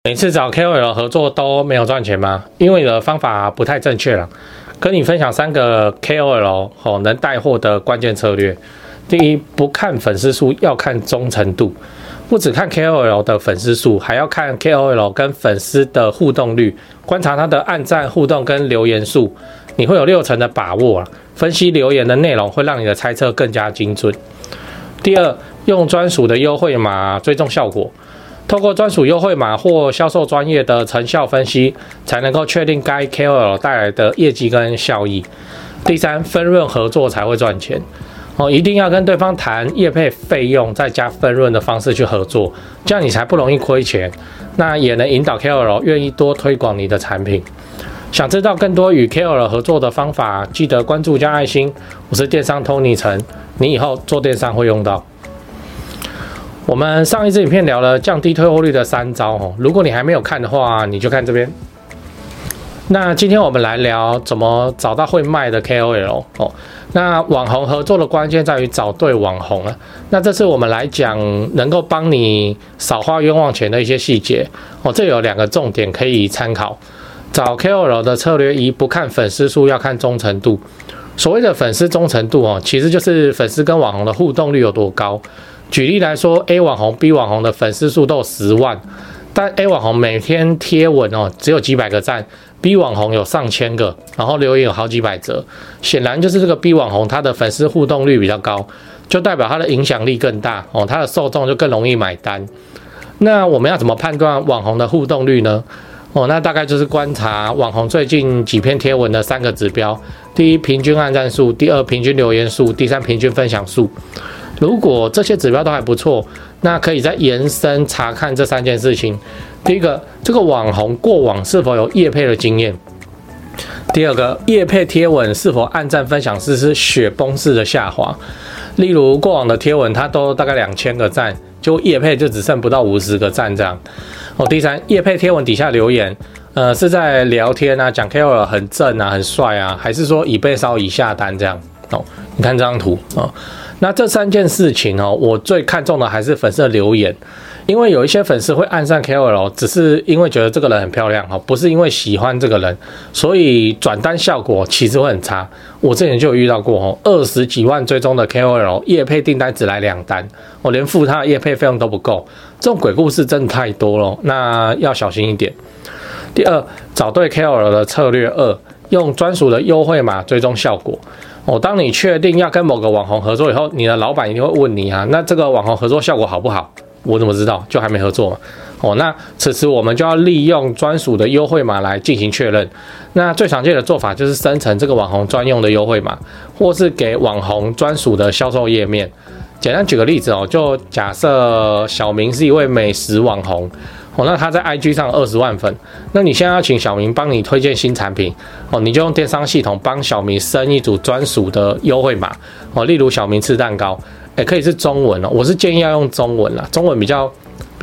每次找 KOL 合作都没有赚钱吗？因为你的方法不太正确了。跟你分享3个 KOL 能带货的关键策略。第一，不看粉丝数，要看忠诚度。不只看 KOL 的粉丝数，还要看 KOL 跟粉丝的互动率，观察他的按赞、互动跟留言数，你会有60%的把握。分析留言的内容会让你的猜测更加精准。第二，用专属的优惠码追踪效果。透过专属优惠码或销售专业的成效分析，才能够确定该 KOL 带来的业绩跟效益。第三，分润合作才会赚钱。一定要跟对方谈业配费用，再加分润的方式去合作，这样你才不容易亏钱。那也能引导 KOL 愿意多推广你的产品。想知道更多与 KOL 合作的方法，记得关注加爱心。我是电商 Tony 陈，你以后做电商会用到。我们上一支影片聊了降低退货率的3招，如果你还没有看的话，你就看这边。那今天我们来聊怎么找到会卖的 KOL。那网红合作的关键在于找对网红了。那这次我们来讲能够帮你少花冤枉钱的一些细节。这有2个重点可以参考。找 KOL 的策略1，不看粉丝数，要看忠诚度。所谓的粉丝忠诚度，其实就是粉丝跟网红的互动率有多高。举例来说 ，A 网红、B 网红的粉丝数都有10万，但 A 网红每天贴文只有几百个赞 ，B 网红有上千个，然后留言有好几百则，显然就是这个 B 网红他的粉丝互动率比较高，就代表他的影响力更大他的受众就更容易买单。那我们要怎么判断网红的互动率呢？那大概就是观察网红最近几篇贴文的3个指标：第一，平均按赞数；第二，平均留言数；第三，平均分享数。如果这些指标都还不错，那可以再延伸查看这3件事情。第一个，这个网红过往是否有业配的经验；第二个，业配贴文是否按赞分享数是雪崩式的下滑。例如过往的贴文它都大概2000个赞，就业配就只剩不到50个赞这样。第三，业配贴文底下留言，是在聊天啊，讲 KOL 很正啊，很帅啊，还是说已被烧已下单这样？你看这张图那这3件事情我最看重的还是粉丝的留言，因为有一些粉丝会按上 KOL， 只是因为觉得这个人很漂亮不是因为喜欢这个人，所以转单效果其实会很差。我之前就有遇到过20几万追踪的 KOL， 业配订单只来2单，我连付他的业配费用都不够，这种鬼故事真的太多了，那要小心一点。第二，找对 KOL 的策略2，用专属的优惠码追踪效果。当你确定要跟某个网红合作以后，你的老板一定会问你那这个网红合作效果好不好？我怎么知道？就还没合作嘛。那此时我们就要利用专属的优惠码来进行确认。那最常见的做法就是生成这个网红专用的优惠码，或是给网红专属的销售页面。简单举个例子就假设小明是一位美食网红。那他在 IG 上20万粉，那你现在要请小明帮你推荐新产品你就用电商系统帮小明生一组专属的优惠码例如小明吃蛋糕，可以是中文我是建议要用中文啦，中文比较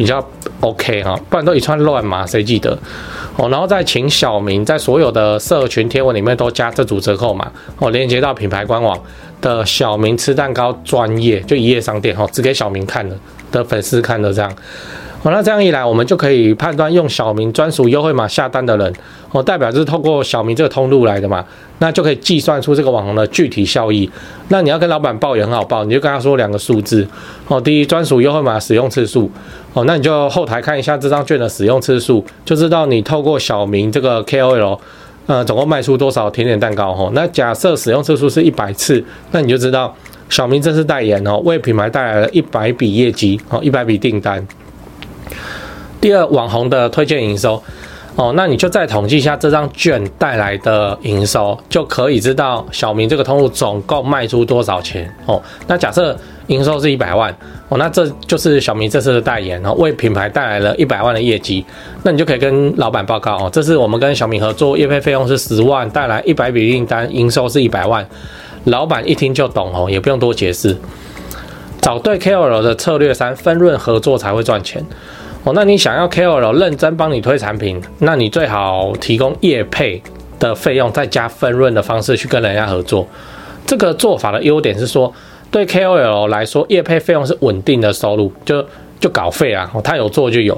OK 不然都一串乱码谁记得然后再请小明在所有的社群贴文里面都加这组折扣码连接到品牌官网的小明吃蛋糕专页，就一页商店只给小明看的粉丝看的这样。那这样一来，我们就可以判断用小明专属优惠码下单的人代表就是透过小明这个通路来的嘛，那就可以计算出这个网红的具体效益。那你要跟老板报也很好报，你就跟他说2个数字第一，专属优惠码使用次数那你就后台看一下这张券的使用次数，就知道你透过小明这个 KOL总共卖出多少甜点蛋糕那假设使用次数是100次，那你就知道小明这次代言为品牌带来了100笔业绩100笔订单。第二，网红的推荐营收那你就再统计一下这张券带来的营收，就可以知道小明这个通路总共卖出多少钱那假设营收是100万那这就是小明这次的代言为品牌带来了100万的业绩，那你就可以跟老板报告这是我们跟小明合作，业配费用是10万，带来100笔订单，营收是100万。老板一听就懂也不用多解释。找对 KOL 的策略3，分润合作才会赚钱那你想要 KOL 认真帮你推产品，那你最好提供业配的费用再加分润的方式去跟人家合作。这个做法的优点是说，对 KOL 来说，业配费用是稳定的收入，就稿费他有做就有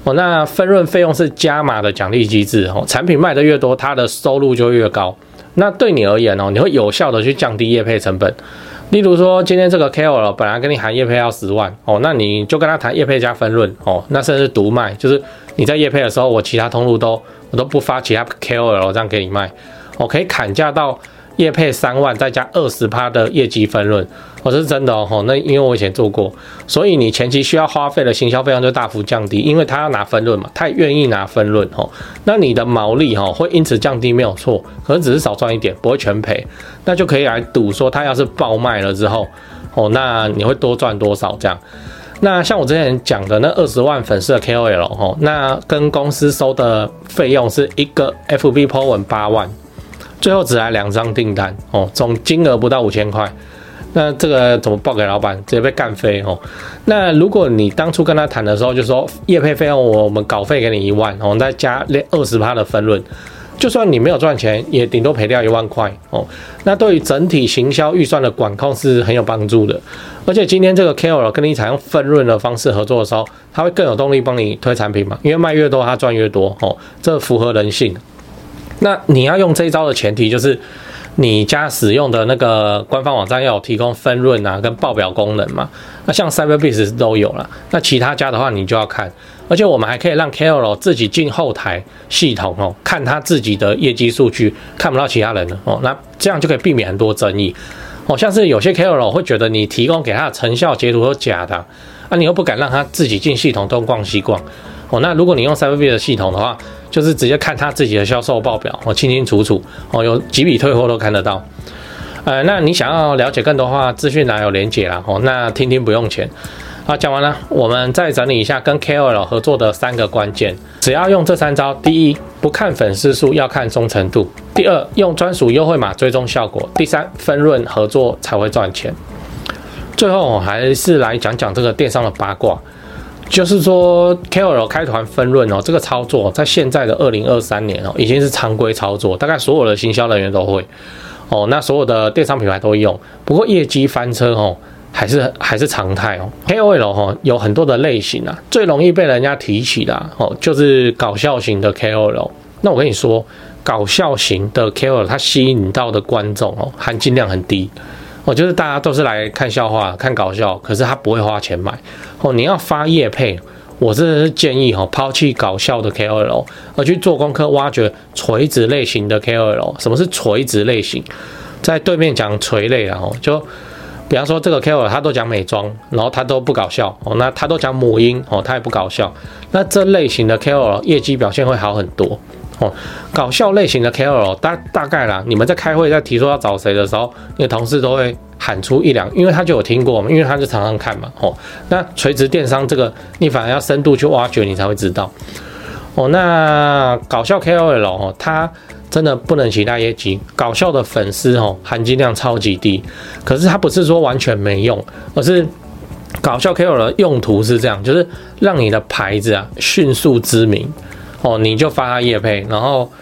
哦，那分润费用是加码的奖励机制哦，产品卖得越多，它的收入就越高。那对你而言哦，你会有效的去降低业配成本。例如说，今天这个 KOL 本来跟你喊业配要10万哦，那你就跟他谈业配加分润哦，那甚至是独卖，就是你在业配的时候，我其他通路我都不发其他 KOL 这样给你卖，我可以砍价到业配3万，再加20%的业绩分润，这是真的哦。那因为我以前做过，所以你前期需要花费的行销费用就大幅降低，因为他要拿分润嘛，他也愿意拿分润哦。那你的毛利会因此降低没有错，可能只是少赚一点，不会全赔，那就可以来赌说他要是爆卖了之后那你会多赚多少这样。那像我之前讲的那20万粉丝的 KOL 那跟公司收的费用是一个 FB po 文8万。最后只来2张订单总金额不到5000块，那这个怎么报给老板？直接被干飞那如果你当初跟他谈的时候就说业配费用我们稿费给你1万再加20%的分润，就算你没有赚钱，也顶多赔掉1万块那对于整体行销预算的管控是很有帮助的。而且今天这个 KOL 跟你采用分润的方式合作的时候，他会更有动力帮你推产品嘛，因为卖越多他赚越多这符合人性。那你要用这一招的前提就是你家使用的那个官方网站要有提供分润跟报表功能嘛，那像 Cyberbiz 都有了，那其他家的话你就要看，而且我们还可以让 KOL 自己进后台系统看他自己的业绩数据，看不到其他人的那这样就可以避免很多争议像是有些 KOL 会觉得你提供给他的成效截图都假的你又不敢让他自己进系统东逛西逛那如果你用 Cyberbiz 的系统的话，就是直接看他自己的销售报表清清楚楚有几笔退货都看得到。那你想要了解更多的话，资讯栏有连结啦那听听不用钱。好，讲完了，我们再整理一下跟 KOL 合作的3个关键。只要用这3招：第一，不看粉丝数，要看忠诚度；第二，用专属优惠码追踪效果；第三，分润合作才会赚钱。最后还是来讲讲这个电商的八卦。就是说 KOL 开团分润这个操作在现在的2023年已经是常规操作，大概所有的行销人员都会那所有的电商品牌都会用。不过业绩翻车还是常态KOL 有很多的类型最容易被人家提起的就是搞笑型的 KOL。那我跟你说，搞笑型的 KOL 它吸引到的观众含金量很低。就是大家都是来看笑话、看搞笑，可是他不会花钱买你要发业配，我真的是建议抛弃搞笑的 KOL， 而去做功课，挖掘垂直类型的 KOL。什么是垂直类型？在对面讲垂类就比方说这个 KOL 他都讲美妆，然后他都不搞笑那他都讲母婴他也不搞笑，那这类型的 KOL 业绩表现会好很多。搞笑类型的 KOL 大概啦，你们在开会在提说要找谁的时候，你的同事都会喊出1-2，因为他就有听过嘛，因为他就常常看嘛那垂直电商这个你反而要深度去挖掘，你才会知道那搞笑 KOL 他真的不能期待业绩，搞笑的粉丝含金量超级低，可是他不是说完全没用，而是搞笑 KOL 的用途是这样，就是让你的牌子迅速知名你就发他业配，然后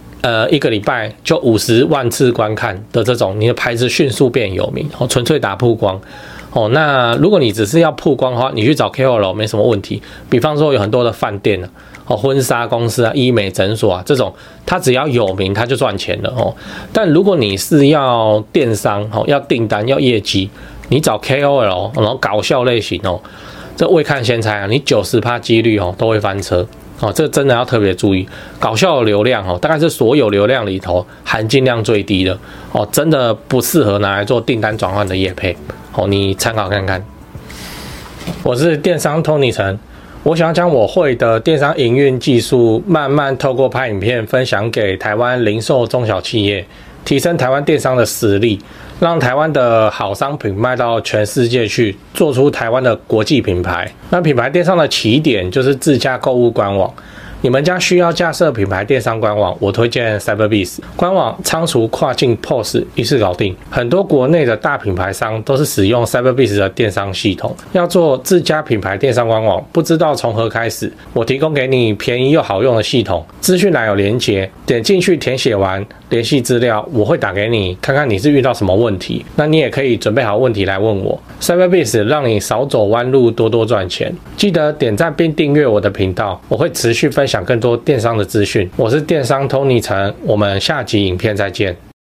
1个礼拜就50万次观看的这种，你的牌子迅速变有名纯粹打曝光那如果你只是要曝光的话，你去找 KOL 没什么问题。比方说有很多的饭店婚纱公司医美诊所这种，他只要有名他就赚钱了但如果你是要电商要订单要业绩，你找 KOL 然后搞笑类型这未看先猜你90%几率都会翻车这个真的要特别注意。搞笑的流量大概是所有流量里头含金量最低的真的不适合拿来做订单转换的业配你参考看看。我是电商 Tony 陈，我想要将我会的电商营运技术慢慢透过拍影片分享给台湾零售中小企业，提升台湾电商的实力，让台湾的好商品卖到全世界去，做出台湾的国际品牌。那品牌电商的起点就是自家购物官网， 你们家需要架设品牌电商官网，我推荐 Cyberbiz 官网，仓储跨境 POS 一次搞定。很多国内的大品牌商都是使用 Cyberbiz 的电商系统。要做自家品牌电商官网，不知道从何开始，我提供给你便宜又好用的系统，资讯栏有连结，点进去填写完联系资料，我会打给你，看看你是遇到什么问题，那你也可以准备好问题来问我。Cyberbiz 让你少走弯路，多多赚钱。记得点赞并订阅我的频道，我会持续分享更多电商的资讯。我是电商 Tony 陈，我们下集影片再见。